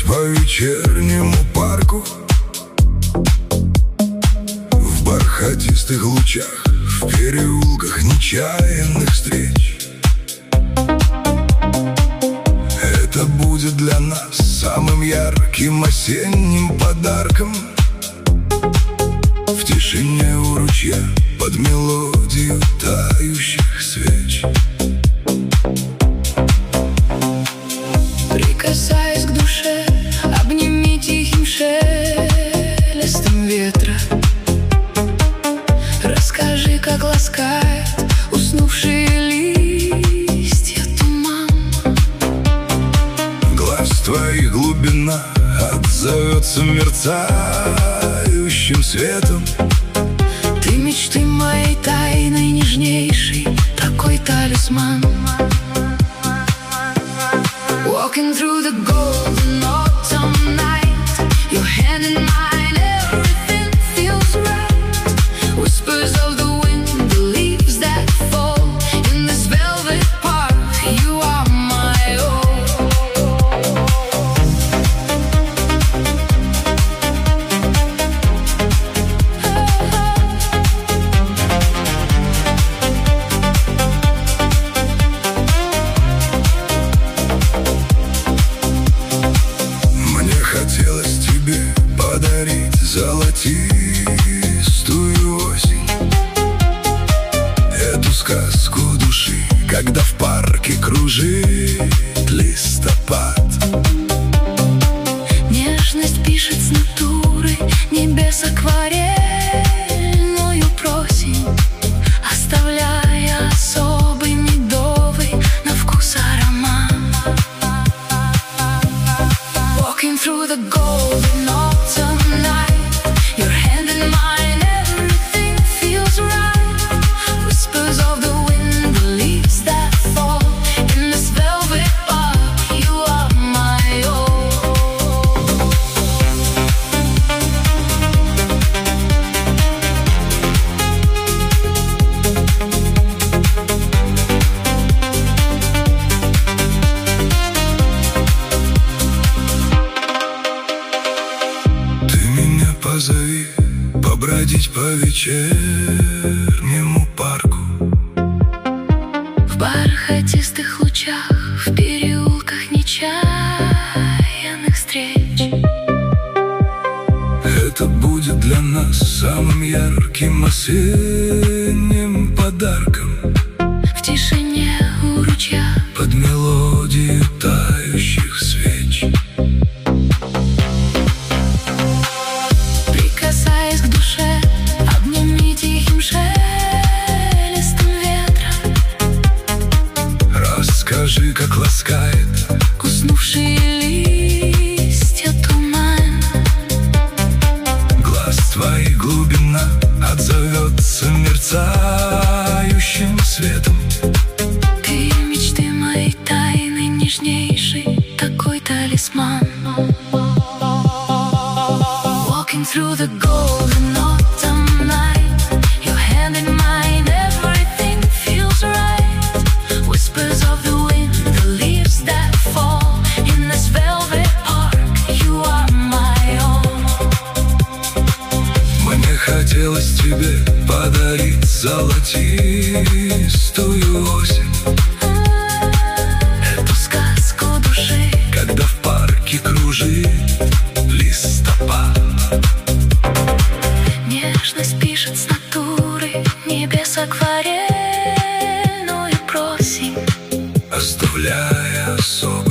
по вечернему парку, в бархатистых лучах, в переулках нечаянных встреч. Это будет для нас самым ярким осенним подарком. В тишине у ручья, под мелодию тающих свеч. Прикасаясь к душе, обними тихим шелестом ветра. Расскажи, как ласкает уснувшие листья туман. Глаз твоих глубина отзовется мерцающим светом. Ты мечты моей тайной нежнейший, такой талисман. Walking through the golden autumn night, your hand in mine, everything feels right. Whispers of the wind, the leaves that fall in this velvet park, you are my own. Хотелось тебе подарить золотистую осень, эту сказку души, когда в парке кружит листопад. Нежность пишет с натуры небес акварельную просень, оставляя особый медовый на вкус аромат. Walking through the golden autumn night, your hand in mine, everything feels right. Whispers of the wind, the leaves that fall in this velvet park, you are my own. Позови побродить по вечернему парку, В бархатистых лучах, в переулках нечаянных встреч. это будет для нас самым ярким осенним подарком. В тишине у ручья, под мелодию тающих свеч. прикасаясь к душе, обними тихим шелестом ветра. Расскажи, как ласкает Уснувшие листья туман. глаз твоих глубина отзовется мерцающим светом. Ты мечты моей тайны нежнейший, такой талисман. Walking through the golden autumn night, your hand in mine, everything feels right. Whispers of the wind, the leaves that fall in this velvet park, you are my own. Мне хотелось тебе подарить золотистую осень, Эту сказку души, когда в парке кружит листопад. нежность пишет с натуры небес акварельную просень, Оставляя особый